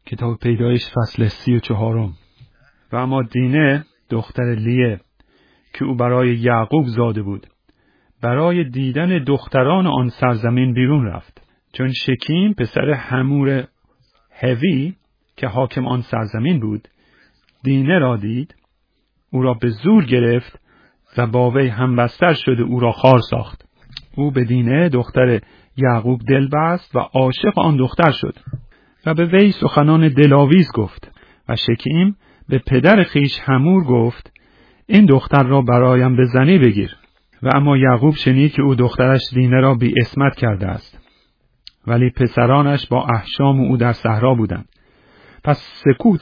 کتاب پیدایش فصل 34. و اما دینه دختر لیه که او برای یعقوب زاده بود برای دیدن دختران آن سرزمین بیرون رفت، چون شکیم پسر حمور هوی که حاکم آن سرزمین بود دینه را دید، او را به زور گرفت و با وی همبستر شده او را خوار ساخت. او به دینه دختر یعقوب دل بست و عاشق آن دختر شد و به وی سخنان دلاویز گفت. و شکیم به پدر خیش حمور گفت این دختر را برایم به زنی بگیر. و اما یعقوب شنید که او دخترش دینه را بی عصمت کرده است، ولی پسرانش با احشام او در صحرا بودند. پس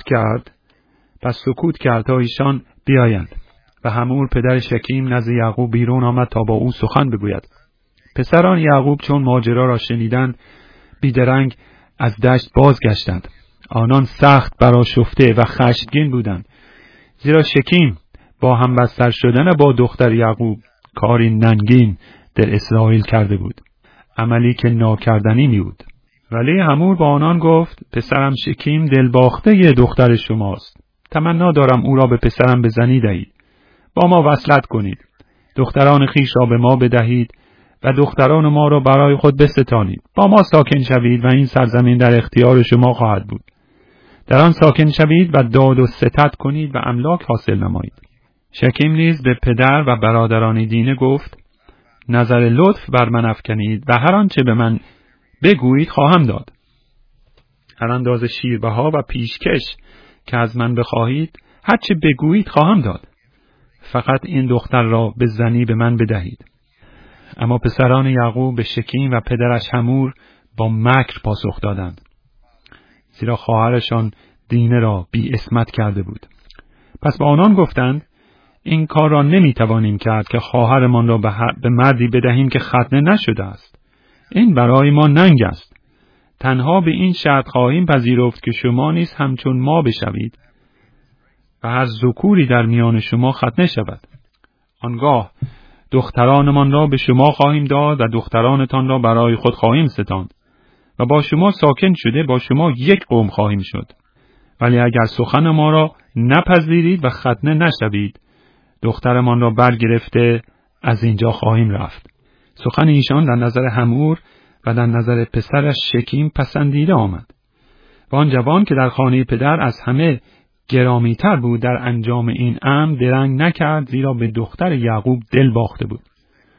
سکوت کرد تا ایشان بیایند. و حمور پدر شکیم نزد یعقوب بیرون آمد تا با او سخن بگوید. پسران یعقوب چون ماجرا را شنیدند بیدرنگ از دشت بازگشتند. آنان سخت برآشفته و خشمگین بودند، زیرا شکیم با همبستر شدن با دختر یعقوب کاری ننگین در اسرائیل کرده بود، عملی که ناکردنی بود. ولی حمور با آنان گفت پسرم شکیم دلباخته ی دختر شماست، تمنا دارم او را به پسرم به زنی دهید، با ما وصلت کنید، دختران خیش را به ما بدهید و دختران ما را برای خود بستانید، با ما ساکن شوید و این سرزمین در اختیار شما خواهد بود. در آن ساکن شوید و داد و ستد کنید و املاک حاصل نمایید. شکیم نیز به پدر و برادران دینه گفت نظر لطف بر من افکنید و هر آنچه به من بگویید خواهم داد. هر انداز شیربها و پیشکش که از من بخواهید هر چه بگویید خواهم داد، فقط این دختر را به زنی به من بدهید. اما پسران یعقوب به شکیم و پدرش حمور با مکر پاسخ دادند، زیرا خواهرشان دینه را بی عصمت کرده بود. پس به آنان گفتند این کار را نمیتوانیم کرد که خواهرمان را به مردی بدهیم که ختنه نشده است. این برای ما ننگ است. تنها به این شرط خواهیم پذیرفت که شما نیز همچون ما بشوید و هر ذکوری در میان شما ختنه شود. آنگاه دخترانمان را به شما خواهیم داد و دخترانتان را برای خود خواهیم ستاند و با شما ساکن شده با شما یک قوم خواهیم شد. ولی اگر سخن ما را نپذیرید و ختنه نشوید، دخترمان را برگرفته از اینجا خواهیم رفت. سخن ایشان در نظر حمور و در نظر پسرش شکیم پسندیده آمد. و آن جوان که در خانه پدر از همه گرامیتر بود در انجام این امر درنگ نکرد، زیرا به دختر یعقوب دل باخته بود.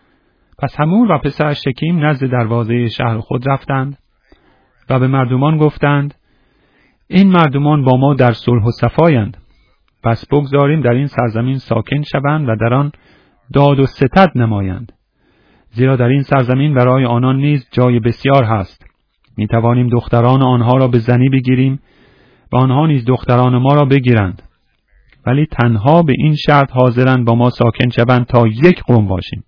پس حمور و پسرش شکیم نزد دروازه شهر خود رفتند و به مردمان گفتند این مردمان با ما در صلح و صفایند، پس بگذاریم در این سرزمین ساکن شوند و در آن داد و ستد نمایند، زیرا در این سرزمین برای آنان نیز جای بسیار هست. می توانیم دختران آنها را به زنی بگیریم و آنها نیز دختران ما را بگیرند، ولی تنها به این شرط حاضرند با ما ساکن شوند تا یک قوم باشیم،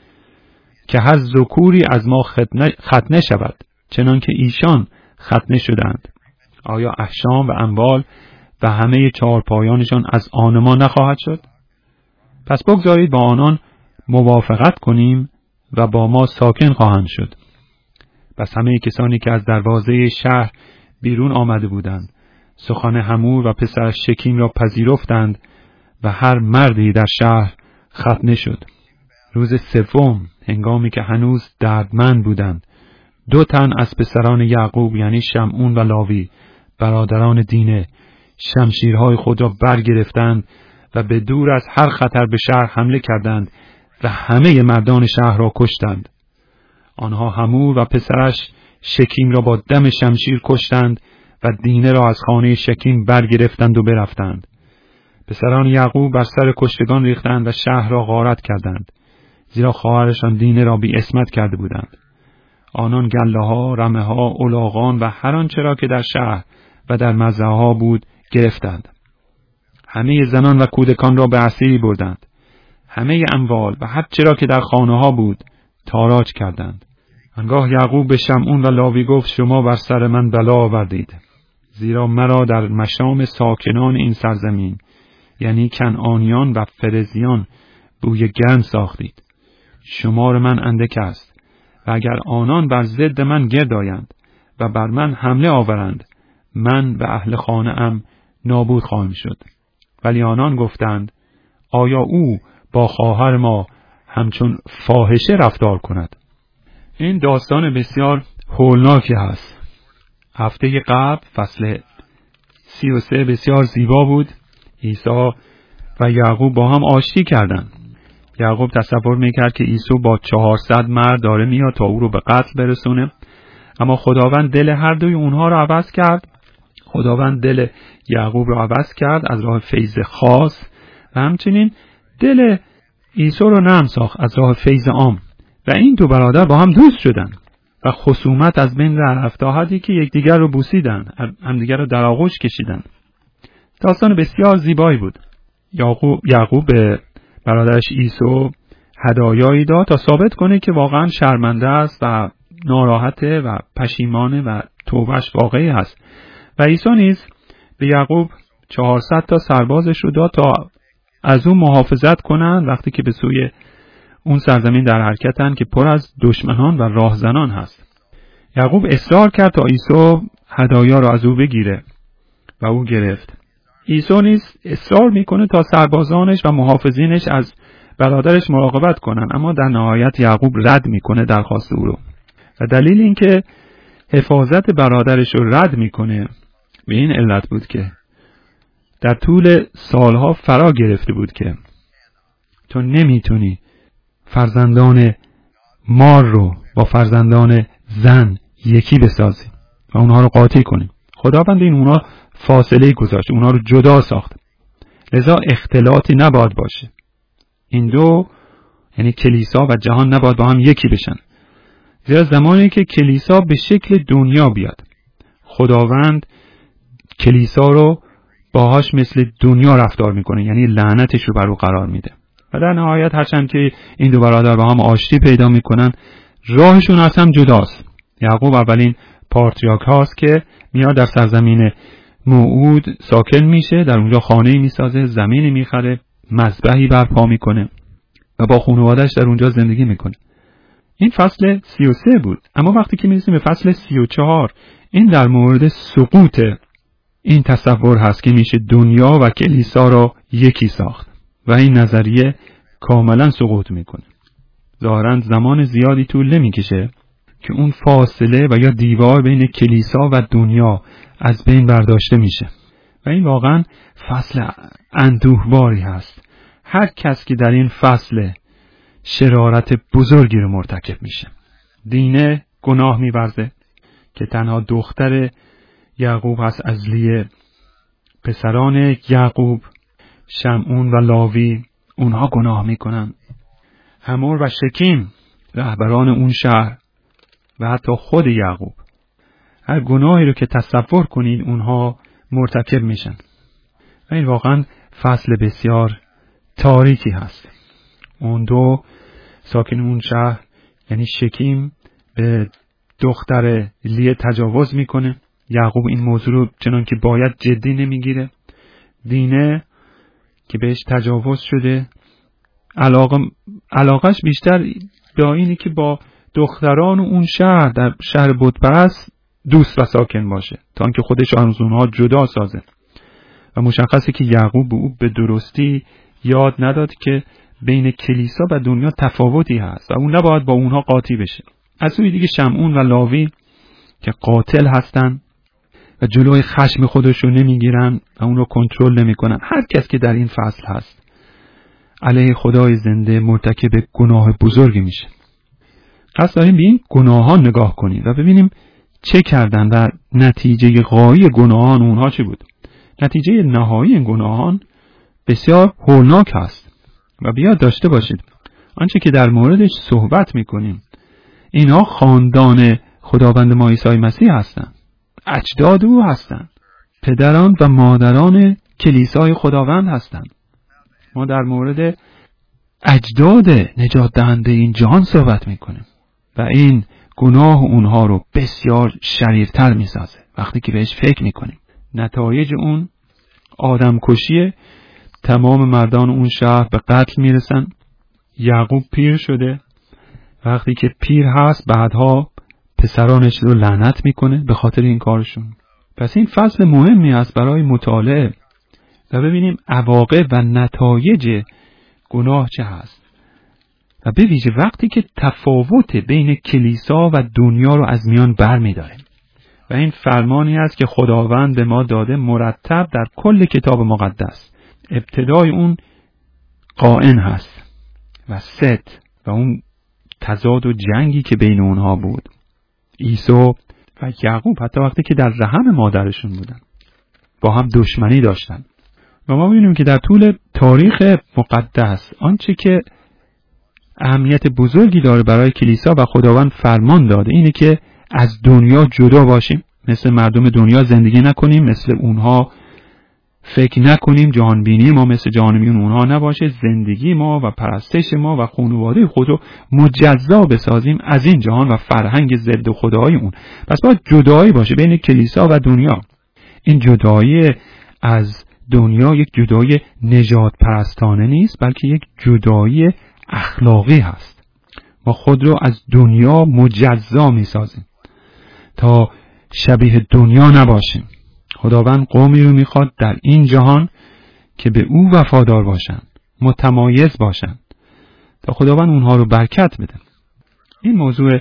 که هر ذکوری از ما ختنه شود چنان که ایشان ختنه شدند. آیا احشام و اموال و همه چهارپایانشان از آن ما نخواهد شد؟ پس بگذارید با آنان موافقت کنیم و با ما ساکن خواهند شد. پس همه کسانی که از دروازه شهر بیرون آمده بودند سخن حمور و پسرش شکیم را پذیرفتند و هر مردی در شهر ختنه شد. روز سوم هنگامی که هنوز دردمند بودند، 2 تن از پسران یعقوب یعنی شمعون و لاوی برادران دینه شمشیرهای خود را برگرفتند و به دور از هر خطر به شهر حمله کردند و همه مردان شهر را کشتند. آنها حمور و پسرش شکیم را با دم شمشیر کشتند و دینه را از خانه شکیم برگرفتند و برفتند. پسران یعقوب بر سر کشتگان ریختند و شهر را غارت کردند، زیرا خواهرشان دینه را بی عصمت کرده بودند. آنان گله ها، رمه ها، الاغان و هر آنچه را که در شهر و در مزرعه ها بود گرفتند. همه زنان و کودکان را به اسیری بردند. همه اموال و هر چه را که در خانه ها بود تاراج کردند. آنگاه یعقوب به شمعون و لاوی گفت شما بر سر من بلا آوردید، زیرا مرا در مشام ساکنان این سرزمین یعنی کنعانیان و فرزیان بوی گند ساختید. شمار من اندک است و اگر آنان بر ضد من گرد آیند و بر من حمله آورند من و اهل خانه ام نابود خواهیم شد. ولی آنان گفتند آیا او با خواهر ما همچون فاحشه رفتار کند؟ این داستان بسیار هولناکی هست. هفته قبل فصل 33 بسیار زیبا بود. عیسی و یعقوب با هم آشتی کردند. یعقوب تصور میکرد که عیسی با 400 مرد داره میاد تا او رو به قتل برسونه، اما خداوند دل هر دوی اونها رو عوض کرد. خداوند دل یعقوب رو عوض کرد از راه فیض خاص و همچنین دل عیسی رو نرم ساخت از راه فیض عام و این دو برادر با هم دوست شدن و خصومت از بین رفت تا حدی که یکدیگر رو بوسیدن، همدیگر رو در آغوش کشیدن. داستان بسیار زیبایی بود. یعقوب به برادرش عیسی هدایایی داد تا ثابت کنه که واقعا شرمنده است و ناراحته و پشیمانه و توبهش واقعی هست. و عیسی نیز به یعقوب 400 تا سربازش رو داد تا از اون محافظت کنن وقتی که به سوی اون سرزمین در حرکتن که پر از دشمنان و راهزنان هست. یعقوب اصرار کرد تا عیسی هدایا رو از او بگیره و او گرفت. عیسی نیز اصرار میکنه تا سربازانش و محافظینش از برادرش مراقبت کنن، اما در نهایت یعقوب رد میکنه درخواست او رو و دلیل این که حفاظت برادرش رو رد میکنه به این علت بود که در طول سالها فرا گرفته بود که تو نمیتونی فرزندان مار رو با فرزندان زن یکی بسازی و اونها رو قاطی کنی. خداوند این اونها فاصله گذاشت، اونها رو جدا ساخت، لذا اختلاطی نباید باشه. این دو یعنی کلیسا و جهان نباید با هم یکی بشن، زیرا زمانی که کلیسا به شکل دنیا بیاد خداوند کلیسا رو باهاش مثل دنیا رفتار میکنه، یعنی لعنتش رو بر او قرار میده و در نهایت هرچند که این دو برادر با هم آشتی پیدا میکنن راهشون از هم جداست. یعقوب اولین پاتریارک هاست که میاد در سرزمین موعود ساکن میشه، در اونجا خانه‌ای میسازه، زمینی میخره، مذبحی برپا میکنه و با خانواده‌اش در اونجا زندگی میکنه. این فصل 33 بود. اما وقتی که میرسیم به فصل 34 این در مورد سقوط این تصور هست که میشه دنیا و کلیسا را یکی ساخت و این نظریه کاملا سقوط میکنه. ظاهراً زمان زیادی طول نمیکشه که اون فاصله و یا دیوار بین کلیسا و دنیا از بین برداشته میشه و این واقعا فصل اندوهباری هست. هر کس که در این فصل شرارت بزرگی رو مرتکب میشه. دینه گناه می‌ورزه که تنها دختر یعقوب هست از لیه. پسران یعقوب شمعون و لاوی اونها گناه میکنن. همور و شکیم رهبران اون شهر و حتی خود یعقوب هر گناهی رو که تصور کنید اونها مرتکب میشن و این واقعا فصل بسیار تاریکی هست. اون دو ساکن اون شهر یعنی شکیم به دختر لیه تجاوز میکنه. یعقوب این موضوع رو چنان که باید جدی نمیگیره. دینه که بهش تجاوز شده علاقش بیشتر به اینه که با دختران اون شهر در شهر بت‌پرست دوست و ساکن باشه تا اینکه خودش از اونها جدا سازه و مشخصه که یعقوب به او به درستی یاد نداد که بین کلیسا و دنیا تفاوتی هست و اون نباید با اونها قاطی بشه. از سوی دیگه شمعون و لاوی که قاتل هستن و جلوی خشم خودش رو نمیگیرن و اون رو کنترل نمیکنن. هر کس که در این فصل هست علیه خدای زنده مرتکب گناه بزرگی میشه. قصد داریم به این گناهان نگاه کنیم و ببینیم چه کردن و نتیجه غایی گناهان اونها چه بود. نتیجه نهایی این گناهان بسیار هولناک هست و بیاد داشته باشید آنچه که در موردش صحبت میکنیم اینها خاندان خداوند ما عیسی مسیح هستند، اجداد او هستند، پدران و مادران کلیسای خداوند هستند. ما در مورد اجداد نجات دهنده این جهان صحبت میکنیم و این گناه اونها رو بسیار شریرتر میسازه وقتی که بهش فکر میکنیم. نتایج اون آدم کشی تمام مردان اون شهر به قتل میرسن. یعقوب پیر شده، وقتی که پیر هست بعدها پسرانش رو لعنت میکنه به خاطر این کارشون. پس این فصل مهمی است برای مطالعه و ببینیم عواقب و نتایج گناه چه هست و به ویژه وقتی که تفاوت بین کلیسا و دنیا رو از میان برمی‌داریم. و این فرمانی است که خداوند به ما داده مرتب در کل کتاب مقدس. ابتدای اون قائن هست و ست و اون تضاد و جنگی که بین اونها بود. عیسی و یعقوب حتی وقتی که در رحم مادرشون بودن با هم دشمنی داشتن. و ما می‌بینیم که در طول تاریخ مقدس آنچه که اهمیت بزرگی داره برای کلیسا و خداوند فرمان داده اینه که از دنیا جدا باشیم، مثل مردم دنیا زندگی نکنیم، مثل اونها فکر نکنیم، جهانبینی ما مثل جهانبینی اونها نباشه، زندگی ما و پرستش ما و خانواده خود رو مجزا بسازیم از این جهان و فرهنگ ضد خدای اون. پس باید جدایی باشه بین کلیسا و دنیا. این جدایی از دنیا یک جدایی نژاد پرستانه نیست، بلکه یک جدایی اخلاقی هست. ما خود رو از دنیا مجزا میسازیم تا شبیه دنیا نباشیم. خداوند قومی رو میخواد در این جهان که به او وفادار باشن، متمایز باشن تا خداوند اونها رو برکت بده. این موضوع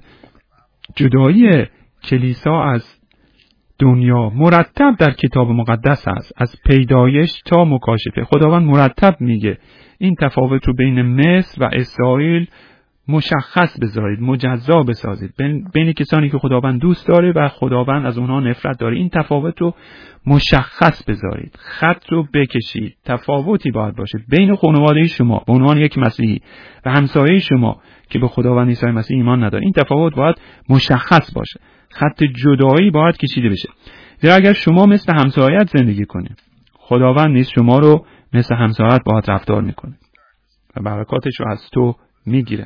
جدایی کلیسا از دنیا مرتب در کتاب مقدس هست، از پیدایش تا مکاشفه. خداوند مرتب میگه این تفاوت رو بین مصر و اسرائیل مشخص بذارید، مجزا بسازید، بین کسانی که خداوند دوست داره و خداوند از اونها نفرت داره. این تفاوت رو مشخص بذارید، خط رو بکشید. تفاوتی باید باشه بین خانواده شما به عنوان یک مسیحی و همسایه شما که به خداوند عیسی مسیح ایمان نداره. این تفاوت باید مشخص باشه، خط جدایی باید کشیده بشه. زیرا اگر شما مثل همسایت زندگی کنید، خداوند نیز شما رو مثل همسایت باهات رفتار میکنه و برکاتش رو از تو میگیره.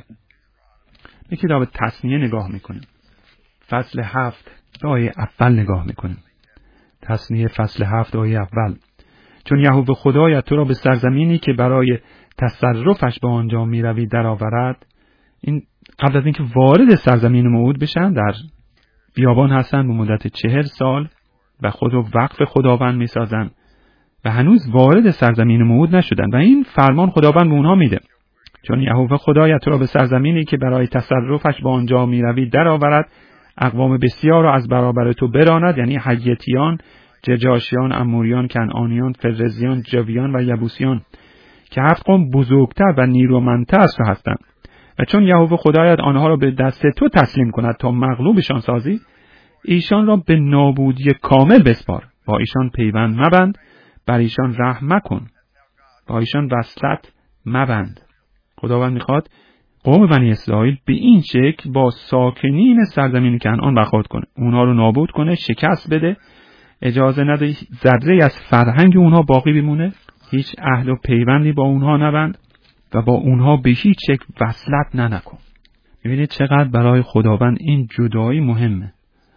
به کتاب تثنیه نگاه میکنیم، فصل 7 آیه اول نگاه میکنیم. تثنیه فصل 7 آیه اول: چون یهوه خدایت تو را به سرزمینی که برای تصرفش به آنجا میروی درآورد. این قبل از اینکه وارد سرزمین موعود بشن در بیابان هستن به مدت 40 سال و خود رو وقف خداوند میسازن و هنوز وارد سرزمین موعود نشدن و این فرمان خداوند به اونها میده: چون یهوه خدایت را به سرزمینی که برای تصرفش به آنجا میروی درآورد، اقوام بسیار را از برابر تو براند، یعنی حیتیان، جرجاشیان، اموریان، کنعانیان، فرزیان، جویان و یبوسیان، که 7 قوم بزرگتر و نیرومندتر از تو هستند. و چون یهوه خدایت آنها را به دست تو تسلیم کند تا مغلوبشان سازی، ایشان را به نابودی کامل بسپار. با ایشان پیوند مبند، بر ایشان رحم مکن، با ایشان وصلت مبند. خداوند میخواد قوم بنی اسرائیل به این شکل با ساکنین سرزمین کنعان برخورد کنه، اونها رو نابود کنه، شکست بده، اجازه نده ذره از فرهنگ اونها باقی بمونه، هیچ عهد و پیوندی با اونها نبند و با اونها به هیچ شکل وصلت نکن. میبینید چقدر برای خداوند این جدایی مهمه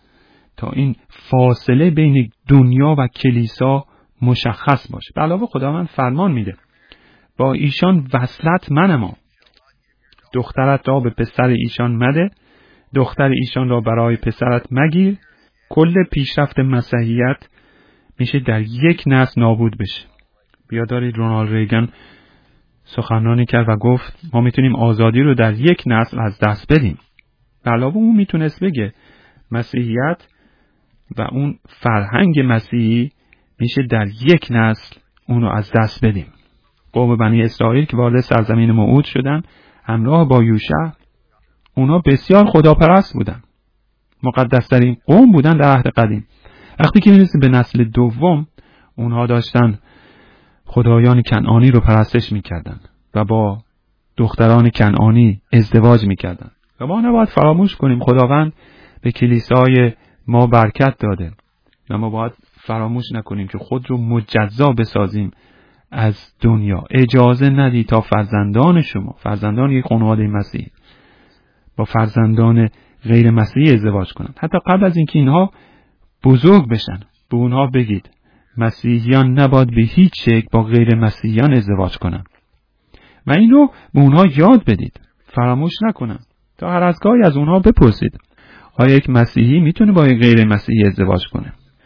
تا این فاصله بین دنیا و کلیسا مشخص باشه. به علاوه خداوند فرمان میده: با ایشان وصلت منما، دخترت را به پسر ایشان مده، دختر ایشان را برای پسرت مگیر. کل پیشرفت مسیحیت میشه در یک نسل نابود بشه. بیادارید رونالد ریگن سخنرانی کرد و گفت ما میتونیم آزادی رو در یک نسل از دست بدیم. به علاوه اون میتونست بگه مسیحیت و اون فرهنگ مسیحی میشه در یک نسل اونو از دست بدیم. قوم بنی اسرائیل که وارد سرزمین موعود شدن همراه با یوشع، اونا بسیار خداپرست بودن، مقدس‌ترین قوم بودن در عهد قدیم. وقتی که میرسه به نسل دوم، اونها داشتن خدایان کنعانی رو پرستش میکردن و با دختران کنعانی ازدواج میکردن. و ما نباید فراموش کنیم خداوند به کلیسای ما برکت داده و ما باید فراموش نکنیم که خود رو مجزا بسازیم از دنیا. اجازه ندید تا فرزندان شما، فرزندان یک خانواده مسیحی، با فرزندان غیر مسیحی ازدواج کنند. حتی قبل از اینکه اینها بزرگ بشن به اونها بگید مسیحیان نباید به هیچ شکل با غیر مسیحیان ازدواج کنند و این رو به اونها یاد بدید، فراموش نکنن. تا هر از گاهی از اونها بپرسید آیا یک مسیحی میتونه با یک غیر مسیحی ازدواج کنه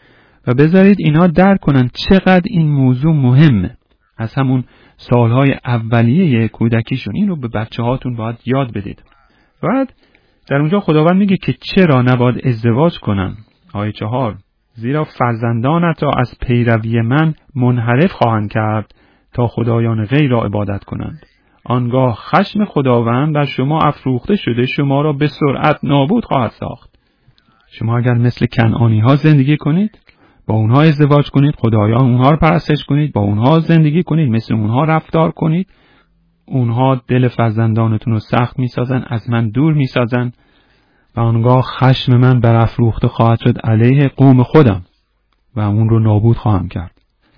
و بذارید اینا درک کنن چقدر این موضوع مهمه. از همون سالهای اولیه کودکیشون این رو به بچه هاتون باید یاد بدید. بعد در اونجا خداوند میگه که چرا نباید ازدواج کنن. آیه 4: زیرا فرزندانت را از پیروی من منحرف خواهند کرد تا خدایان غیر را عبادت کنند. آنگاه خشم خداوند بر شما افروخته شده شما را به سرعت نابود خواهد ساخت. شما اگر مثل کنعانی ها زندگی کنید، با اونها ازدواج کنید، خدایان اونها رو پرستش کنید، با اونها زندگی کنید، مثل اونها رفتار کنید، اونها دل فرزندانتون رو سخت میسازن، از من دور میسازن و آنگاه خشم من برافروخته خواهد شد علیه قوم خودم و اون رو نابود خواهم کرد،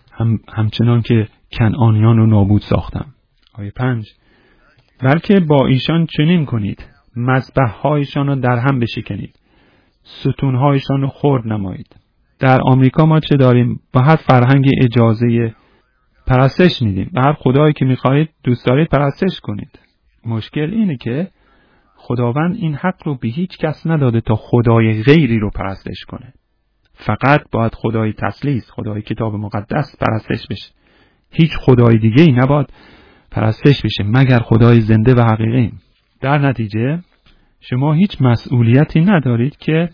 همچنان که کنعانیان رو نابود ساختم. آیه 5: بلکه با ایشان چنین کنید، مذبح‌هایشان را در هم بشکنید، ستون‌هایشان رو خرد نمایید. در آمریکا ما چه داریم؟ با هر فرهنگ اجازه پرستش میدیم، به هر خدایی که میخواهید دوست دارید پرستش کنید. مشکل اینه که خداوند این حق رو به هیچ کس نداده تا خدای غیری رو پرستش کنه. فقط باید خدای تثلیث، خدای کتاب مقدس پرستش بشه. هیچ خدای دیگه ای نباید پرستش بشه مگر خدای زنده و حقیقی. در نتیجه شما هیچ مسئولیتی ندارید که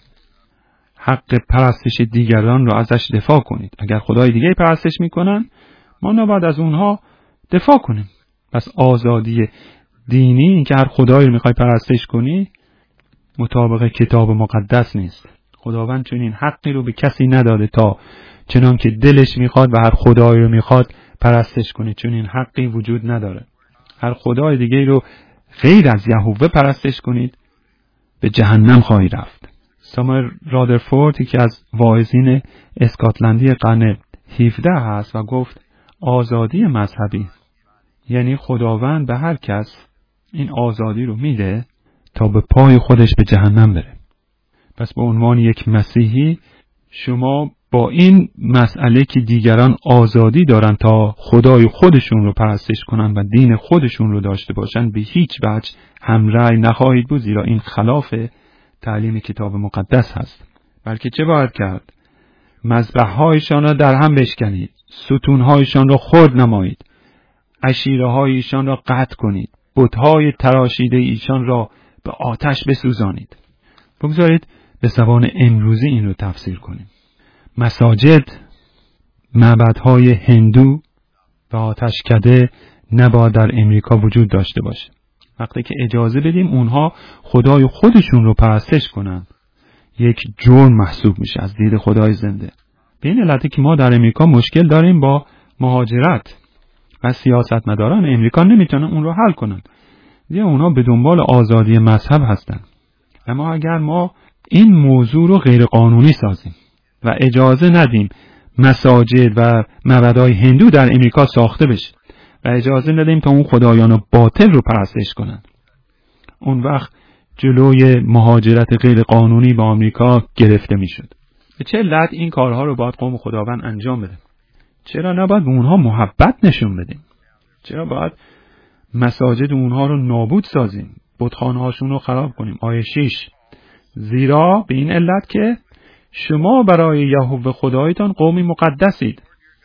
حق پرستش دیگران رو ازش دفاع کنید. اگر خدای دیگه پرستش میکنن ما نباید از اونها دفاع کنیم. پس آزادی دینی، این که هر خدایی رو میخوای پرستش کنی، مطابق کتاب مقدس نیست. خداوند چون این حقی رو به کسی نداده تا چنان که دلش میخواد و هر خدایی رو میخواد پرستش کنی، چون این حقی وجود نداره. هر خدای دیگه رو غیر از یهوه پرستش کنید به جهنم خواهی رفت. ساموئل رادرفورد که از واعظین اسکاتلندی قرن 17 هست و گفت آزادی مذهبی یعنی خداوند به هر کس این آزادی رو میده تا به پای خودش به جهنم بره. پس به عنوان یک مسیحی شما با این مسئله که دیگران آزادی دارن تا خدای خودشون رو پرستش کنن و دین خودشون رو داشته باشن به هیچ وجه همرأی نخواهید بود، زیرا این خلاف تعلیم کتاب مقدس هست. بلکه چه باید کرد؟ مذبح‌هایشان را در هم بشکنید، ستون‌هایشان را خرد نمایید، عشیره‌های ایشان را قطع کنید، بت‌های تراشیده ایشان را به آتش بسوزانید. بگذارید به زبان امروزی این رو تفسیر کنیم. مساجد، معبدهای هندو و آتشکده نباید در امریکا وجود داشته باشه. وقتی که اجازه بدیم اونها خدای خودشون رو پرستش کنن، یک جرم محسوب میشه از دید خدای زنده. به این علته که ما در امریکا مشکل داریم با مهاجرت و سیاستمداران امریکا نمیتونن اون رو حل کنن. دیگه اونها به دنبال آزادی مذهب هستن. اما اگر ما این موضوع رو غیر قانونی سازیم و اجازه ندیم مساجد و معبدهای هندو در امریکا ساخته بشه و اجازه ندیم تا اون خدایان باطل رو پرستش کنن، اون وقت جلوی مهاجرت غیر قانونی به آمریکا گرفته میشد. به چه علت این کارها رو باید قوم خداوند انجام بده؟ چرا نباید به اونها محبت نشون بدیم؟ چرا باید مساجد اونها رو نابود سازیم، بتخانه هاشون رو خراب کنیم؟ آیه 6: زیرا به این علت که شما برای یهوه خدایتان قومی مقدسید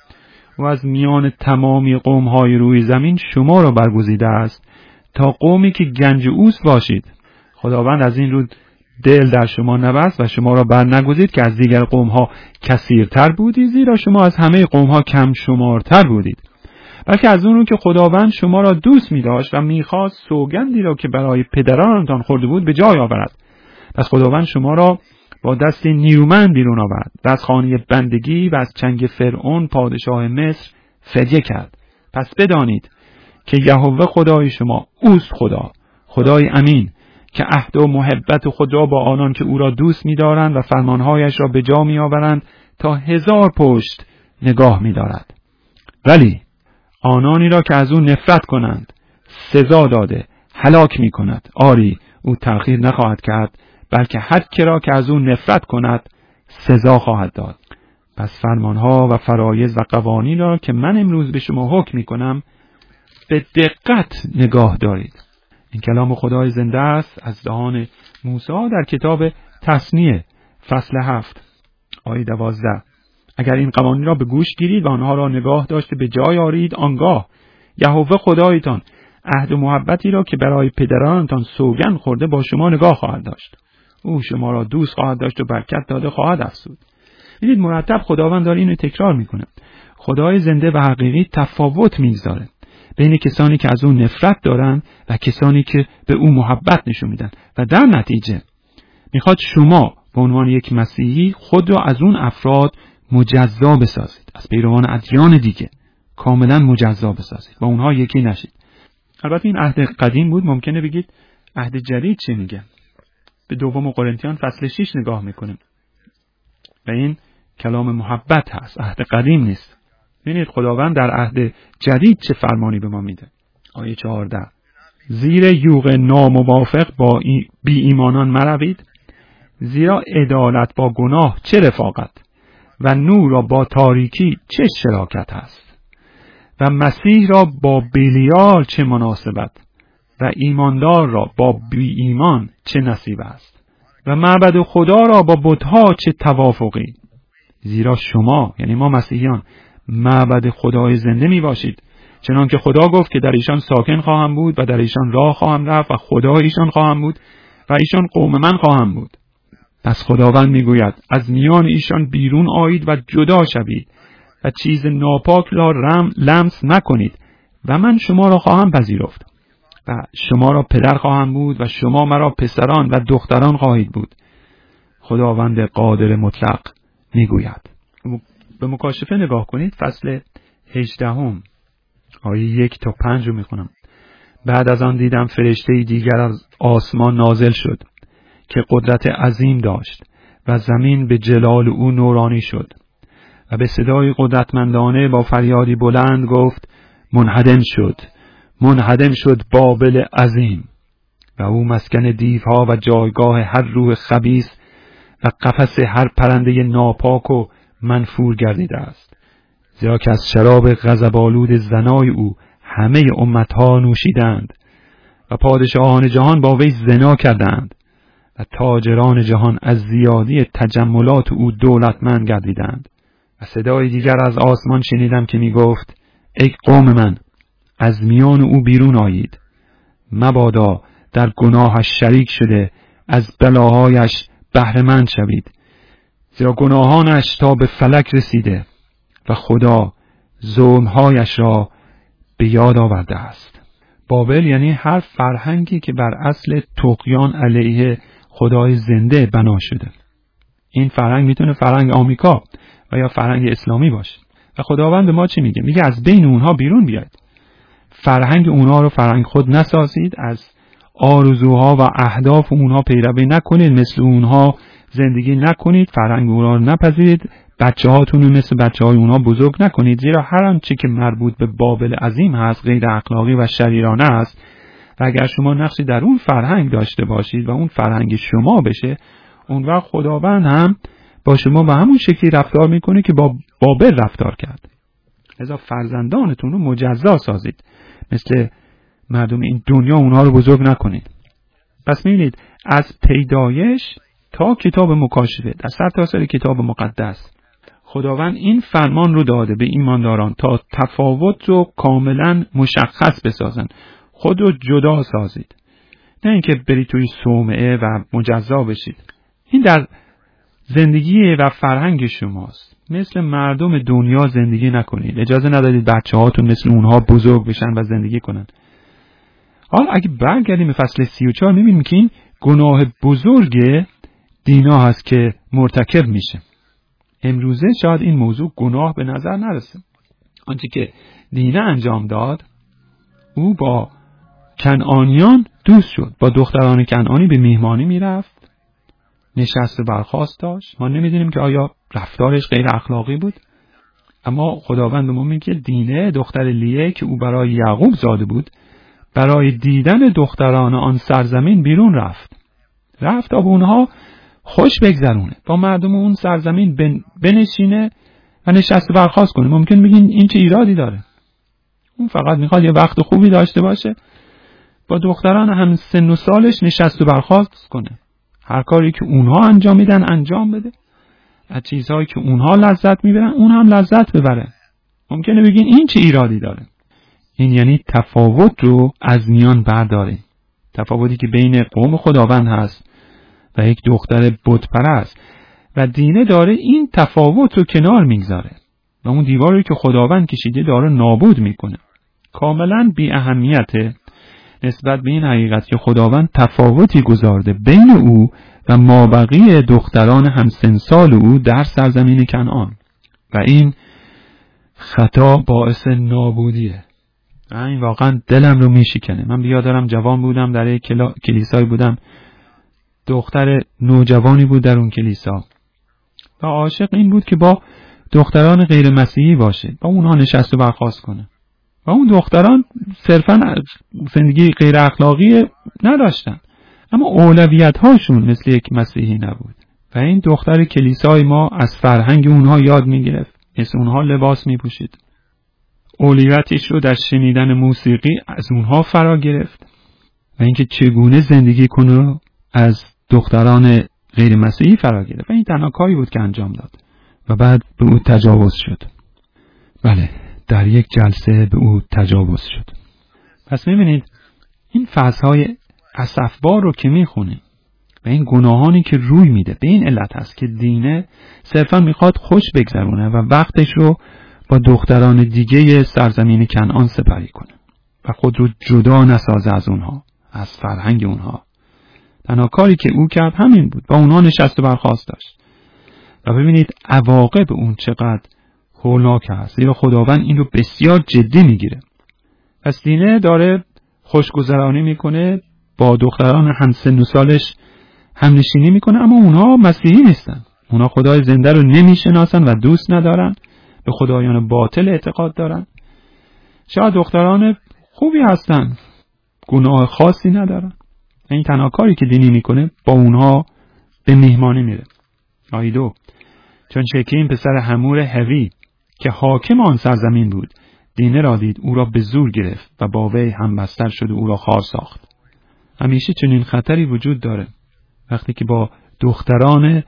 و از میان تمامی قوم‌های روی زمین شما را برگزیده است تا قومی که گنج اوست باشید. خداوند از این رو دل در شما نبست و شما را بر نگزید که از دیگر قوم‌ها کثیرتر بودید، زیرا شما از همه قوم‌ها کم شمارتر بودید، بلکه از اون رو که خداوند شما را دوست می‌داشت و می‌خواست سوگندی را که برای پدرانتان خورده بود به جای آورد. پس خداوند شما را با دست نیرومند بیرون آورد و از خانه بندگی و از چنگ فرعون پادشاه مصر فدیه کرد. پس بدانید که یهوه خدای شما اوست، خدای امین، که عهد و محبت خود را با آنان که او را دوست می‌دارند و فرمانهایش را به جا می‌آورند تا 1000 پشت نگاه می‌دارد. ولی آنانی را که از او نفرت کنند سزا داده هلاک می‌کند. آری او تأخیر نخواهد کرد، بلکه هر کی را که از او نفرت کند سزا خواهد داد. پس فرمانها و فرایض و قوانین را که من امروز به شما حکم می‌کنم به دقت نگاه دارید. این کلام خدای زنده است از دهان موسی در کتاب تثنیه فصل 7 آیه 12: اگر این قوانین را به گوش گیرید و آنها را نگاه داشته به جای آورید، آنگاه یهوه خدایتان عهد و محبتی را که برای پدرانتان سوگند خورده با شما نگاه خواهد داشت. او شما را دوست خواهد داشت و برکت داده خواهد افزود. ببینید مرتب خداوند داره اینو تکرار میکنه. خدای زنده و حقیقی تفاوت میگذاره بین کسانی که از او نفرت دارن و کسانی که به او محبت نشون میدن و در نتیجه میخواد شما به عنوان یک مسیحی خود را از اون افراد مجزا بسازید، از پیروان ادیان دیگه کاملا مجزا بسازید و اونها یکی نشید. البته این عهد قدیم بود. ممکنه بگید عهد جدید چه میگه؟ به دوم قرنتیان فصل 6 نگاه میکنیم و این کلام محبت هست، عهد قدیم نیست. ببینید خداوند در عهد جدید چه فرمانی به ما میده. آیه 14: زیر یوغ ناموافق با بی ایمانان مروید، زیرا عدالت با گناه چه رفاقت و نور را با تاریکی چه شراکت است و مسیح را با بیلیال چه مناسبت و ایماندار را با بی ایمان چه نصیب است و معبد خدا را با بتها چه توافقی. زیرا شما، یعنی ما مسیحیان، معبد خدای زنده می باشید، چنان که خدا گفت که در ایشان ساکن خواهم بود و در ایشان راه خواهم رفت و خدا ایشان خواهم بود و ایشان قوم من خواهم بود. پس خداوند می گوید از میان ایشان بیرون آیید و جدا شوید و چیز ناپاک را لمس نکنید و من شما را خواهم پذیرفت و شما را پدر خواهم بود و شما مرا پسران و دختران خواهید بود. خداوند قادر مطلق می گوید. به مکاشفه نگاه کنید، فصل 18 آیه 1 تا 5 رو می خونم. بعد از آن دیدم فرشته دیگر از آسمان نازل شد که قدرت عظیم داشت و زمین به جلال او نورانی شد و به صدای قدرتمندانه با فریادی بلند گفت منهدم شد بابل عظیم و او مسکن دیوها و جایگاه هر روح خبیث و قفس هر پرنده ناپاک و منفور گردیده است. زیرا که از شراب غضب‌آلود زنای او همه امتها نوشیدند و پادشاهان جهان با وی زنا کردند و تاجران جهان از زیادی تجملات او دولتمند گردیدند. و صدای دیگر از آسمان شنیدم که می گفت ای قوم من، از میان او بیرون آیید، مبادا در گناهش شریک شده از بلاهایش بهره مند شوید، زیرا گناهانش تا به فلک رسیده و خدا ظلمهایش را به یاد آورده است. بابل یعنی هر فرهنگی که بر اصل طغیان علیه خدای زنده بنا شده. این فرهنگ میتونه فرهنگ آمریکا و یا فرهنگ اسلامی باشه. و خداوند به ما چی میگه؟ میگه از بین اونها بیرون بیاید. فرهنگ اونها رو فرهنگ خود نسازید، از آرزوها و اهداف اونها پیروی نکنید، مثل اونها زندگی نکنید، فرهنگ اونها رو نپذیرید، بچه‌هاتون رو مثل بچه‌های اونها بزرگ نکنید، زیرا هر آنچه که مربوط به بابل عظیم هست غیر اخلاقی و شریرانه است و اگر شما نقشی در اون فرهنگ داشته باشید و اون فرهنگ شما بشه، اون وقت خداوند هم با شما به همون شکلی رفتار میکنه که با بابل رفتار کرد. لذا فرزندانتون رو مجزا سازید، مثل مردم این دنیا اونها رو بزرگ نکنید. پس میبینید از پیدایش تا کتاب مکاشفه در سرتاسر کتاب مقدس خداوند این فرمان رو داده به ایمانداران تا تفاوت رو کاملا مشخص بسازن. خود رو جدا سازید، نه اینکه برید توی صومعه و مجزا بشید. این در زندگی و فرهنگ شماست. مثل مردم دنیا زندگی نکنید. اجازه ندادید بچه هاتون مثل اونها بزرگ بشن و زندگی کنن. حالا اگه برگردیم به فصل 34 میبینیم که این گناه بزرگ دینا هست که مرتکب میشه. امروزه شاید این موضوع گناه به نظر نرسه. آنچه که دینا انجام داد، او با کنعانیان دوست شد، با دختران کنعانی به میهمانی میرفت، نشست و برخاست داشت. ما نمیدونیم که آیا رفتارش غیر اخلاقی بود، اما خداوند به ما میگه دینه دختر لیه که او برای یعقوب زاده بود برای دیدن دختران آن سرزمین بیرون رفت تا به اونها خوش بگذرونه، با مردم اون سرزمین بنشینه و نشست و برخاست کنه. ممکن بگین این چه ایرادی داره؟ اون فقط میخواد یه وقت خوبی داشته باشه، با دختران هم سن و سالش نشست و برخاست کنه، هر کاری که اونها انجام میدن انجام بده از چیزهایی که اونها لذت میبرن اون هم لذت ببره. ممکنه بگین این چه ایرادی داره؟ این یعنی تفاوت رو از میان برداره. تفاوتی که بین قوم خداوند هست و یک دختر بت پرست و دینه داره این تفاوت رو کنار میگذاره و اون دیواری که خداوند کشیده داره نابود میکنه. کاملا بی اهمیته نسبت به این حقیقت که خداوند تفاوتی گذارده بین او و مابقی دختران همسنسال او در سرزمین کنعان و این خطا باعث نابودیه. این واقعا دلم رو میشکنه. من بیادرم جوان بودم، در یک کلیسایی بودم، دختر نوجوانی بود در اون کلیسا و عاشق این بود که با دختران غیر مسیحی باشه، با اونها نشست و برخاست کنه و اون دختران صرفا زندگی غیر اخلاقی نداشتن اما اولویت هاشون مثل یک مسیحی نبود و این دختر کلیسای ما از فرهنگ اونها یاد میگرفت، مثل اونها لباس میپوشید، اولویتش رو در شنیدن موسیقی از اونها فرا گرفت و اینکه چگونه زندگی کنه از دختران غیر مسیحی فرا گرفت و این تنها کاری بود که انجام داد و بعد به او تجاوز شد. بله، در یک جلسه به او تجاوز شد. پس میبینید این فصلهای اسفبار رو که میخونیم و این گناهانی که روی میده به این علت هست که دینه صرفا میخواد خوش بگذرونه و وقتش رو با دختران دیگه سرزمین کنعان سپری کنه و خود رو جدا نسازه از اونها، از فرهنگ اونها. تنها کاری که او کرد همین بود، با اونها نشست و برخاست داشت و ببینید عواقب اون چقدر هولناک هست، زیرا خداوند این رو بسیار جدی میگیره. پس دینه داره خوشگذرانی میکنه، با دختران همسن و سالش همنشینی میکنه، اما اونها مسیحی نیستن، اونها خدای زنده رو نمیشناسن و دوست ندارن، به خدایان باطل اعتقاد دارن. شاید دختران خوبی هستن، گناه خاصی ندارن. این تنها کاری که دینی میکنه با اونها به میهمانی میره. آیه 2: چون شکیم پسر حمور هوی که حاکم آن سرزمین بود دینه را دید، او را به زور گرفت و با وی هم بستر شد و او را خوار ساخت. همیشه چنین خطری وجود داره وقتی که با دختران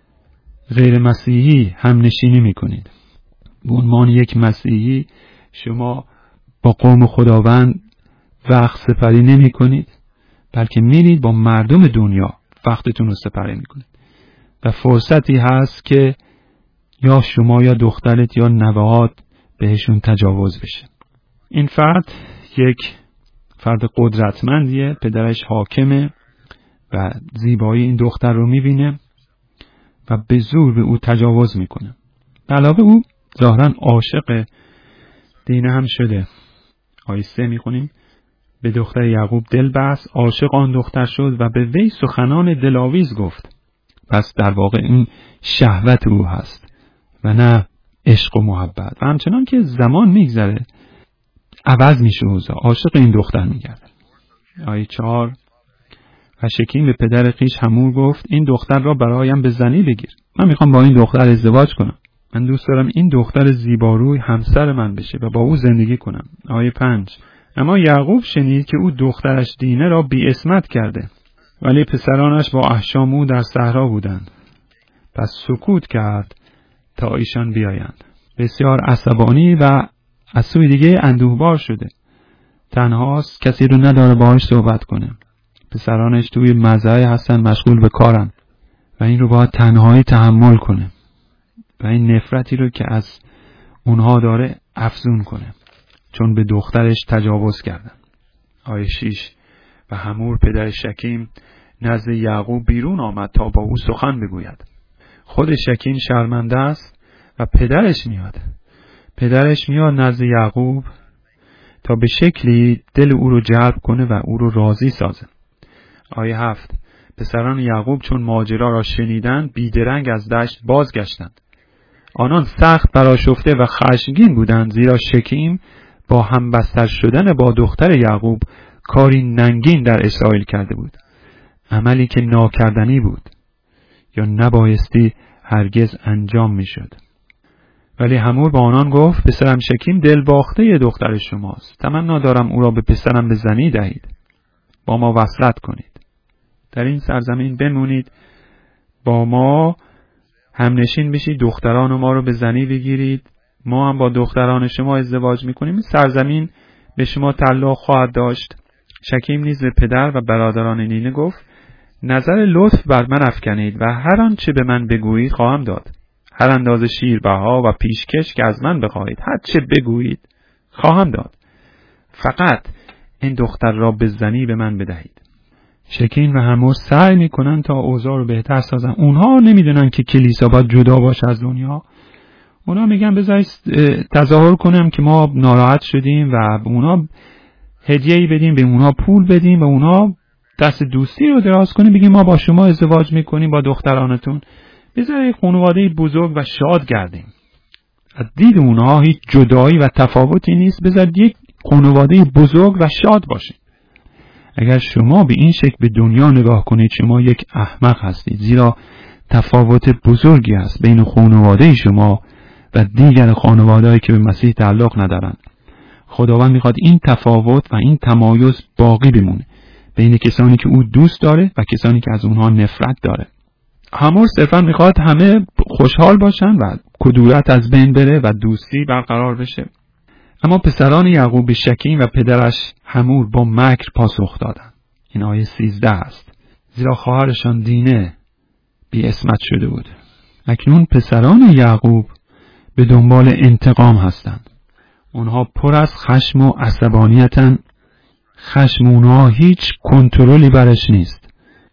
غیر مسیحی هم نشینی میکنید. به عنوان یک مسیحی شما با قوم خداوند وقت سپری نمی کنید، بلکه میرید با مردم دنیا وقتتون رو سپری میکنید و فرصتی هست که یا شما یا دخترت یا نوه‌هات بهشون تجاوز بشه. این فرد یک فرد قدرتمندیه، پدرش حاکمه و زیبایی این دختر رو میبینه و به زور به او تجاوز میکنه. علاوه او ظاهرا عاشق دینه هم شده. آیه 3 میخونیم: به دختر یعقوب دل بست، عاشق آن دختر شد و به وی سخنان دلاویز گفت. پس در واقع این شهوت او هست و نه عشق و محبت. و همچنان که زمان میگذره عوض میشه اوضاع، عاشق این دختر میگرده. آیه 4: و شکیم به پدر خویش حمور گفت این دختر را برایم به زنی بگیر، من میخوام با این دختر ازدواج کنم، من دوست دارم این دختر زیباروی همسر من بشه و با او زندگی کنم. آیه 5: اما یعقوب شنید که او دخترش دینه را بی اسمت کرده، ولی پسرانش با احشام او در صحرا بودند، پس سکوت کرد تا ایشان بیایند. بسیار عصبانی و از سوی دیگه اندوهبار شده، تنهاست، کسی رو نداره باهاش صحبت کنه، پسرانش توی مزرعه هستن مشغول به کارن و این رو باید تنهایی تحمل کنه و این نفرتی رو که از اونها داره افزون کنه چون به دخترش تجاوز کردن. آیه 6: و حمور پدر شکیم نزد یعقوب بیرون آمد تا با او سخن بگوید. خود شکیم شرمنده است و پدرش میاد نزد یعقوب تا به شکلی دل او رو جلب کنه و او رو راضی سازه. آیه 7: پسران یعقوب چون ماجرا را شنیدند بیدرنگ از دشت بازگشتند. آنان سخت برآشفته و خشمگین بودند، زیرا شکیم با همبستر شدن با دختر یعقوب کاری ننگین در اسرائیل کرده بود، عملی که ناکردنی بود یا نبایستی هرگز انجام می شد. ولی حمور با آنان گفت پسرم شکیم دل باخته دختر شماست، تمنا دارم او را به پسرم به زنی دهید، با ما وصلت کنید، در این سرزمین بمونید، با ما همنشین بشید، دختران ما رو به زنی بگیرید، ما هم با دختران شما ازدواج میکنیم، این سرزمین به شما تعلق خواهد داشت. شکیم نیز به پدر و برادران نینه گفت نظر لطف بر من افکنید و هر آنچه به من بگویید خواهم داد. هر اندازه شیربها و پیشکش که از من بخواهید، هر چه بگویید خواهم داد. فقط این دختر را به زنی به من بدهید. شکیم و همور سعی میکنن تا اوضاع رو بهتر سازن. اونها نمیدونن که کلیسا باید جدا باشه از دنیا. اونا میگن بذارید تظاهر کنم که ما ناراحت شدیم و اونا هدیه‌ای بدیم، به اونا پول بدیم و اونا دست دوستی رو دراز کنیم، بگیم ما با شما ازدواج میکنیم با دخترانتون. بذارید خانواده بزرگ و شاد گردیم. از دید اونها هیچ جدایی و تفاوتی نیست. بذارید یک خانواده بزرگ و شاد باشید. اگر شما به این شکل به دنیا نگاه کنید شما یک احمق هستید، زیرا تفاوت بزرگی است بین خانواده شما و دیگر خانواده‌ای که به مسیح تعلق ندارند. خداوند میخواد این تفاوت و این تمایز باقی بمونه بین کسانی که او دوست داره و کسانی که از اونها نفرت داره. همور صرفا میخواد همه خوشحال باشن و کدورت از بین بره و دوستی برقرار بشه. اما پسران یعقوب به شکیم و پدرش همور با مکر پاسخ دادند. این آیه 13 است. زیرا خواهرشان دینه بی اسمت شده بود. اکنون پسران یعقوب به دنبال انتقام هستند. اونها پر از خشم و عصبانیتن. خشم اونها هیچ کنترلی برش نیست.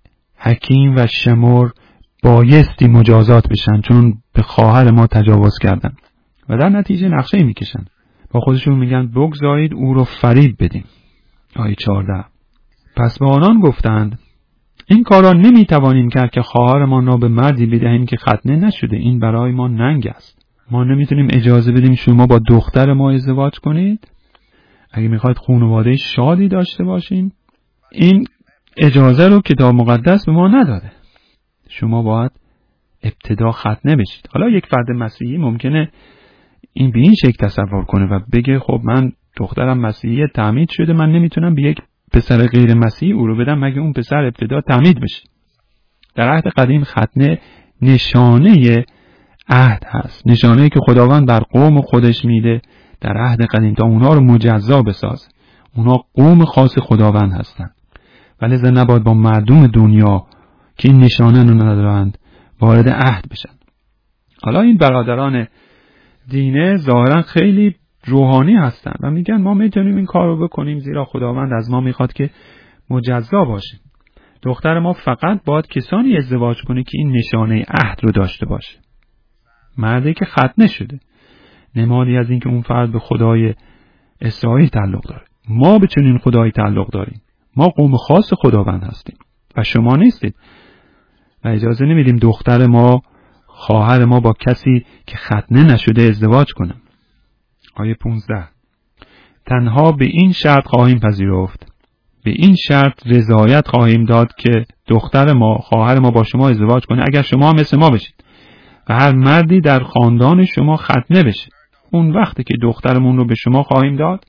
حکیم و شمر بایستی مجازات بشن چون به خواهر ما تجاوز کردن و در نتیجه نقشه میکشن. با خودشون میگن بگذارید او رو فریب بدیم. آیه 14. پس به آنان گفتند این کار را نمیتوانیم کرد که خواهرمان را به مردی بدهیم که ختنه نشده. این برای ما ننگ است. ما نمیتونیم اجازه بدیم شما با دختر ما ازدواج کنید. اگه میخواید خانواده شادی داشته باشیم این اجازه رو کتاب مقدس به ما نداده. شما باید ابتدا ختنه بشید. حالا یک فرد مسیحی ممکنه این به این شکل تصور کنه و بگه خب من دخترم مسیحی تعمید شده، من نمیتونم به یک پسر غیر مسیحی او رو بدم مگه اون پسر ابتدا تعمید بشه. در عهد قدیم ختنه نشانه عهد هست، نشانه‌ای که خداوند بر قوم خودش میده در عهد قدیم تا اونها رو مجزا بسازه. اونها قوم خاص خداوند هستند ولی لذا نباید با مردم دنیا که این نشانه رو ندارند وارد عهد بشن. حالا این برادران دینه ظاهرا خیلی روحانی هستند و میگن ما میتونیم این کار رو بکنیم زیرا خداوند از ما میخواد که مجزا باشیم. دختر ما فقط باید کسانی ازدواج کنه که این نشانه عهد رو داشته باشه. مردی که ختنه شده، نمادی از این که اون فرد به خدای اسرائیل تعلق داره. ما به چنین خدایی تعلق داریم. ما قوم خاص خداوند هستیم و شما نیستید و اجازه نمیدیم دختر ما، خواهر ما با کسی که ختنه نشده ازدواج کنه. آیه 15. تنها به این شرط خواهیم پذیرفت، به این شرط رضایت خواهیم داد که دختر ما، خواهر ما با شما ازدواج کنه اگر شما هم مثل ما بشید و هر مردی در خاندان شما ختنه بشه. اون وقتی که دخترمون رو به شما خواهیم داد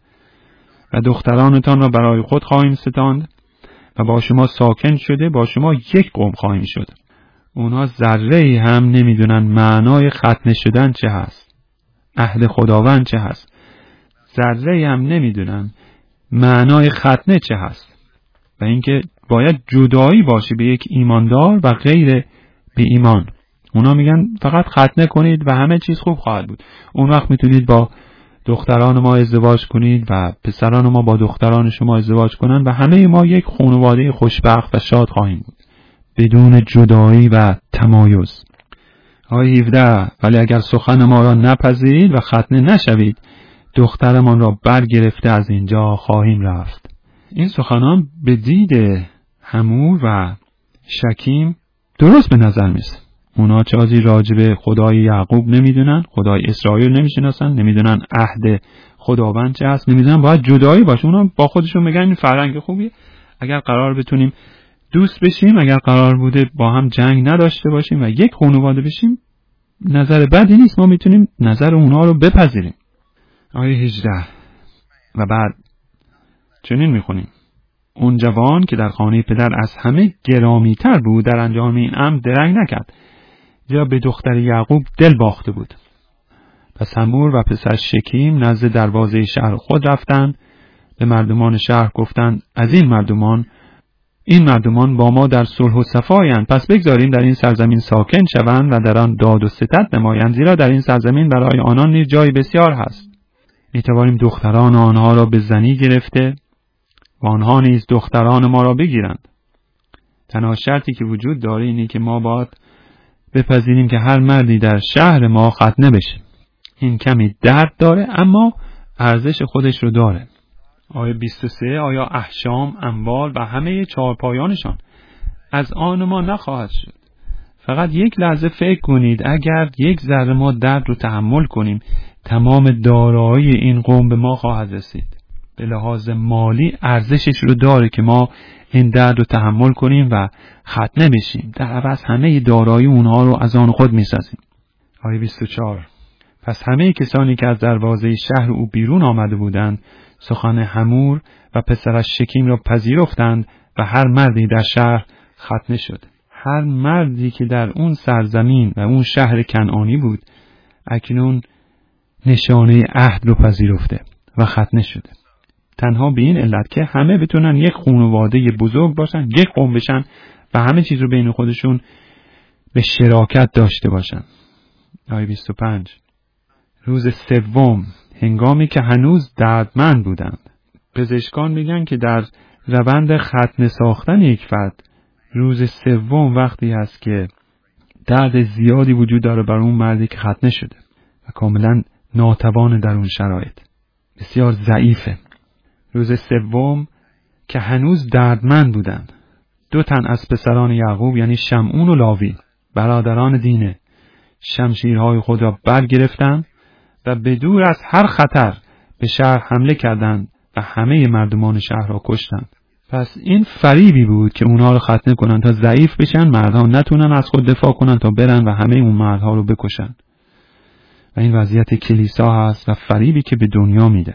و دخترانتان را برای خود خواهیم ستاند و با شما ساکن شده با شما یک قوم خواهیم شد. اونها ذره‌ای هم نمیدونن معنای ختنه شدن چه هست، عهد خداوند چه هست. ذره‌ای هم نمیدونن معنای ختنه چه هست و اینکه باید جدایی باشه به یک ایماندار و غیر به ایمان. اونا میگن فقط ختنه کنید و همه چیز خوب خواهد بود. اون وقت میتونید با دختران ما ازدواج کنید و پسران ما با دختران شما ازدواج کنن و همه ما یک خانواده خوشبخت و شاد خواهیم بود بدون جدایی و تمایز. آیه 17. ولی اگر سخن ما را نپذیرید و ختنه نشوید دخترمان را برگرفته از اینجا خواهیم رفت. این سخنان به دید همور و شکیم درست به نظر میرسه. اونا چیزی راجب خدای یعقوب نمیدونن، خدای اسرائیل نمیشناسن، نمیدونن عهد خداوند چه هست، نمیدونن باید جدایی باشه. اونا با خودشون میگن این فرهنگ خوبیه، اگر قرار بتونیم دوست بشیم، اگر قرار بوده با هم جنگ نداشته باشیم و یک خانواده بشیم نظر بدی نیست، ما میتونیم نظر اونا رو بپذیریم. آیه 18. و بعد چنین میخونیم: اون جوان که در خانه پدر از همه گرامیتر بود در انجام این امر درنگ نکرد، زیرا به دختر یعقوب دل باخته بود. پس حمور و پسرش شکیم نزد دروازه شهر خود رفتند، به مردمان شهر گفتند از این مردمان با ما در صلح و صفایند، پس بگذاریم در این سرزمین ساکن شوند و در آن داد و ستد نمایند، زیرا در این سرزمین برای آنان نیز جای بسیار هست. می‌توانیم دختران آنها را به زنی گرفته و آنها نیز دختران ما را بگیرند. تنها شرطی که وجود داره اینه که ما باید بپذیریم که هر مردی در شهر ما ختنه بشه. این کمی درد داره اما ارزش خودش رو داره. آیه 23 آیا احشام، اموال و همه چهارپایانشان از آن ما نخواهد شد؟ فقط یک لحظه فکر کنید، اگر یک ذره ما درد رو تحمل کنیم، تمام دارایی این قوم به ما خواهد رسید. به لحاظ مالی ارزشش رو داره که ما این درد رو تحمل کنیم و ختنه بشیم، در عوض همه دارایی اونها رو از آن خود میسازیم. آیه 24 پس همه کسانی که از دروازه شهر او بیرون آمده بودند سخن حمور و پسرش شکیم را پذیرفتند و هر مردی در شهر ختنه شد. هر مردی که در اون سرزمین و اون شهر کنعانی بود اکنون نشانه عهد رو پذیرفته و ختنه شده. تنها به این علت که همه بتونن یک خانواده بزرگ باشن، یک قوم بشن و همه چیز رو بین خودشون به شراکت داشته باشن. آیه 25 روز سوم هنگامی که هنوز دردمند بودند. پزشکان میگن که در روند ختنه ساختن یک فرد روز سوم وقتی هست که درد زیادی وجود داره برای اون مردی که ختنه شده و کاملا ناتوان در اون شرایط، بسیار ضعیفه. روز سوم که هنوز دردمند بودند، 2 تن از پسران یعقوب یعنی شمعون و لاوی برادران دینه شمشیرهای خود را برگرفتند و به دور از هر خطر به شهر حمله کردند و همه مردمان شهر را کشتند. پس این فریبی بود که اونها رو ختنه کنند تا ضعیف بشن، مردها نتونن از خود دفاع کنند تا برن و همه اون مردها رو بکشن. و این وضعیت کلیسا هست و فریبی که به دنیا میده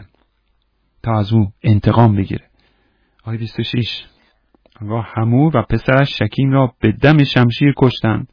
تا از او انتقام بگیره. آیه 26 آنگاه حمور و پسرش شکیم را به دم شمشیر کشتند،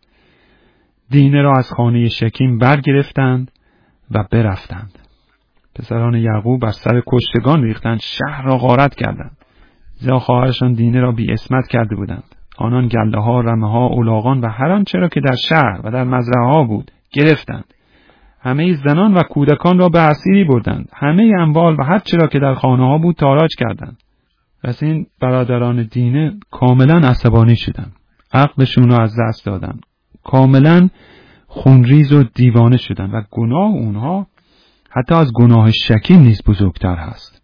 دینه را از خانه شکیم برگرفتند و برفتند. پسران یعقوب بر سر کشتگان ریختند، شهر را غارت کردند، زیرا خواهرشان دینه را بی اسمت کرده بودند. آنان گله ها، رمه ها، الاغان و هر آنچه را که در شهر و در مزرعه ها بود گرفتند. همه زنان و کودکان را به اسیری بردند. همه اموال و هر چه را که در خانه ها بود تاراج کردند. پس این برادران دینه کاملا عصبانی شدند، عقلشون را از دست دادند، کاملا خونریز و دیوانه شدند و گناه اونها حتی از گناه شکیم نیز بزرگتر هست.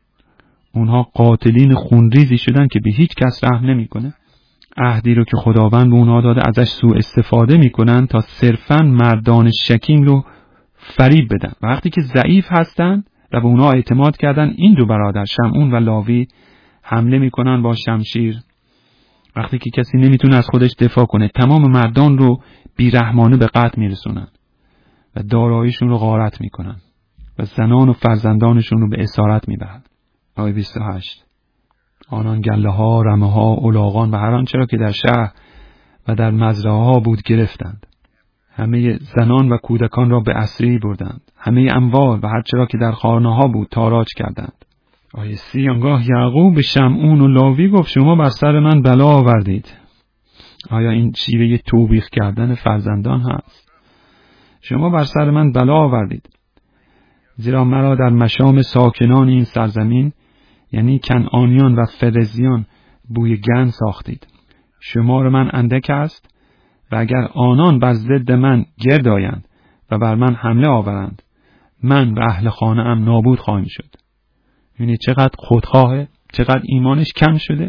اونها قاتلین خونریزی شدند که به هیچ کس رحم نمیکنه. عهدی رو که خداوند به اونها داده ازش سوء استفاده میکنن تا صرفاً مردان شکیم رو فریب بدن. وقتی که ضعیف هستن و به اونها اعتماد کردن، این 2 برادر شمعون و لاوی حمله میکنن با شمشیر. وقتی که کسی نمیتونه از خودش دفاع کنه، تمام مردان رو بیرحمانه به قتل میرسونن و داراییشون رو غارت میکنن و زنان و فرزندانشون رو به اسارت میبرن. آیه 28 آنان گله ها، رمه ها، الاغان و هر آنچه را که در شهر و در مزرعه ها بود گرفتند. همه زنان و کودکان را به اسیری بردند. همه اموال و هر چه را که در خانه ها بود تاراج کردند. آیه 30 آنگاه یعقوب به شمعون و لاوی گفت شما بر سر من بلا آوردید. آیا این شیوه توبیخ کردن فرزندان هست؟ شما بر سر من بلا آوردید، زیرا مرا در مشام ساکنان این سرزمین یعنی کنعانیان و فرزیان بوی گند ساختید. شمار من اندک است و اگر آنان بر ضد من گرد آیند و بر من حمله آورند، من و اهل خانه ام نابود خواهیم شد. یعنی چقدر خودخواهه، چقدر ایمانش کم شده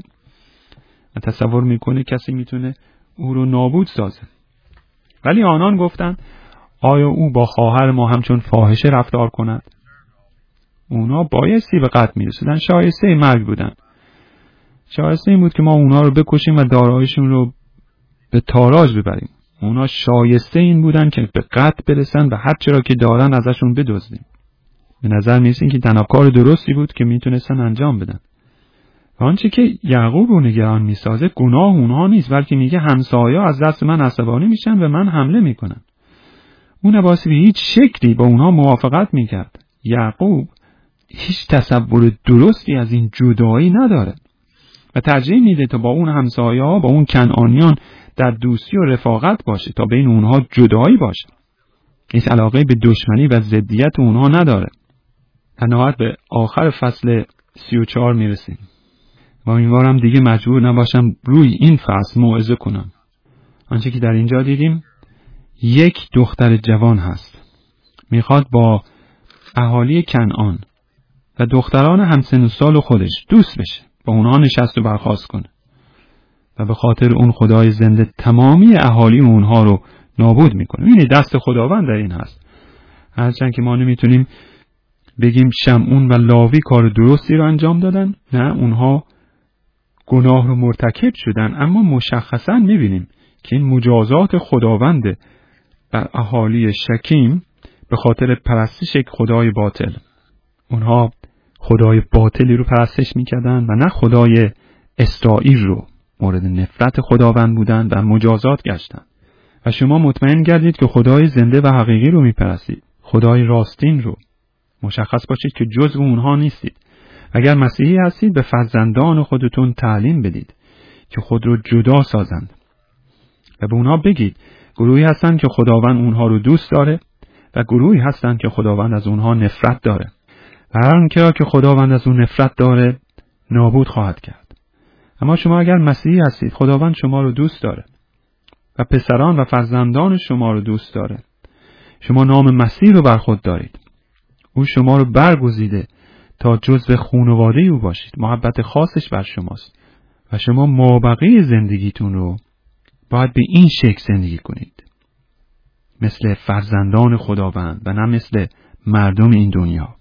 و تصور میکنه کسی میتونه او رو نابود سازه. ولی آنان گفتند آیا او با خواهر ما همچون فاحشه رفتار کند؟ اونا بایستی به قتل میرسیدن، شایسته مرگ بودن. شایسته این بود که ما اونا رو بکشیم و داراییشون رو به تاراج ببریم. اونا شایسته این بودن که به قتل برسن و هر چرا که دارن ازشون بدزدیم. به نظر میرسین که تنها کار درستی بود که میتونستن انجام بدن. و آنچه که یعقوب رو نگران میسازه گناه اونها نیست، بلکه میگه همسایه‌ها از دست من عصبانی میشن و من حمله میکنن. اون عباسی به هیچ شکلی با اونها موافقت میکرد. یعقوب هیچ تصور درستی از این جدایی نداره و ترجیح میده تا با اون همسایه‌ها، با اون کنعانیان در دوستی و رفاقت باشه تا بین اونها جدایی باشه. هیچ علاقه به دشمنی و ضدیت اونها نداره. در نهایت به آخر فصل 34 میرسیم و امیدوارم دیگه مجبور نباشم روی این فصل موعظه کنم. آنچه که در اینجا دیدیم، یک دختر جوان هست میخواد با اهالی کنعان و دختران همسن و سال خودش دوست بشه، با اونها نشست و برخاست کنه و به خاطر اون خدای زنده تمامی اهالی اونها رو نابود میکنه. این دست خداوند در این هست. هرچند که ما نمیتونیم بگیم شمعون و لاوی کار درستی رو انجام دادن، نه، اونها گناه رو مرتکب شدن، اما مشخصا میبینیم که این مجازات خداونده بر اهالی شکیم به خاطر پرستش یک خدای باطل. اونها خدای باطلی رو پرستش میکردن و نه خدای اسرائیل رو. مورد نفرت خداوند بودن و مجازات گشتن. و شما مطمئن گردید که خدای زنده و حقیقی رو میپرستید، خدای راستین رو. مشخص باشید که جزو اونها نیستید. اگر مسیحی هستید به فرزندان خودتون تعلیم بدید که خود رو جدا سازند و به اونها بگید گروهی هستند که خداوند اونها رو دوست داره و گروهی هستند که خداوند از اونها نفرت داره و هر آنکه که خداوند از اون نفرت داره نابود خواهد کرد. اما شما اگر مسیحی هستید، خداوند شما رو دوست داره و پسران و فرزندان شما رو دوست داره. شما نام مسیح رو بر خود دارید. او شما رو برگزیده تا جزو خانواده او باشید. محبت خاصش بر شماست و شما مابقی زندگیتون رو باید به این شکل زندگی کنید، مثل فرزندان خداوند و نه مثل مردم این دنیا.